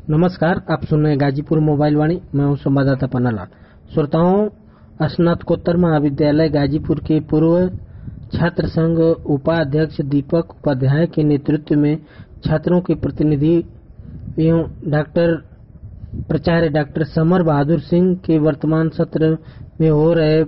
नमस्कार, आप सुन रहे हैं गाजीपुर मोबाइल वाणी। मैं हूं संवाददाता पन्नालाल। श्रोताओं, स्नातकोत्तर महाविद्यालय गाजीपुर के पूर्व छात्र संघ उपाध्यक्ष दीपक उपाध्याय के नेतृत्व में छात्रों के प्रतिनिधि एवं प्राचार्य डॉक्टर समर बहादुर सिंह के वर्तमान सत्र में हो रहे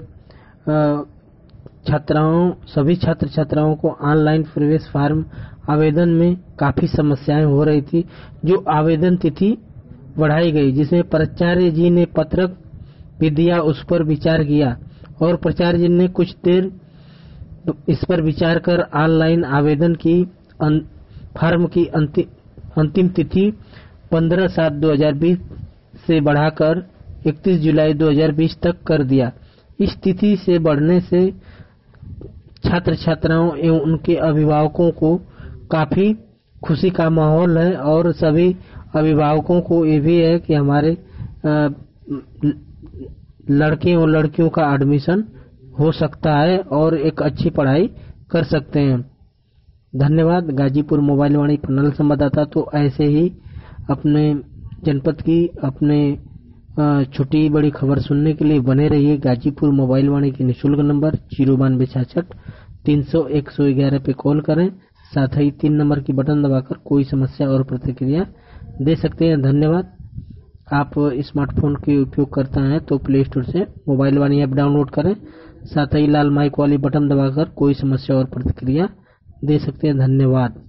सभी छात्र छात्राओं को ऑनलाइन प्रवेश फॉर्म आवेदन में काफी समस्याएं हो रही थी, जो आवेदन तिथि बढ़ाई गई, जिसमें प्राचार्य जी ने पत्रक भी दिया, उस पर विचार किया और प्राचार्य जी ने कुछ देर इस पर विचार कर ऑनलाइन आवेदन की फॉर्म की अंतिम तिथि 15/7/2020 से बढ़ाकर 31 जुलाई 2020 तक कर दिया। इस तिथि से बढ़ने से छात्र छात्राओं एवं उनके अभिभावकों को काफी खुशी का माहौल है और सभी अभिभावकों को ये भी है कि हमारे लड़के और लड़कियों का एडमिशन हो सकता है और एक अच्छी पढ़ाई कर सकते हैं। धन्यवाद। गाजीपुर मोबाइल वाणी पन्नालाल संवाददाता। तो ऐसे ही अपने जनपद की अपने छोटी बड़ी खबर सुनने के लिए बने रहिए। गाजीपुर मोबाइल वाणी के निःशुल्क नंबर 9266 300 111 पे कॉल करें। साथ ही 3 नंबर की बटन दबाकर कोई समस्या और प्रतिक्रिया दे सकते हैं। धन्यवाद। आप स्मार्टफोन के उपयोग करते हैं तो प्ले स्टोर से मोबाइल वाणी ऐप डाउनलोड करें। साथ ही लाल माइक वाली बटन दबाकर कोई समस्या और प्रतिक्रिया दे सकते हैं। धन्यवाद।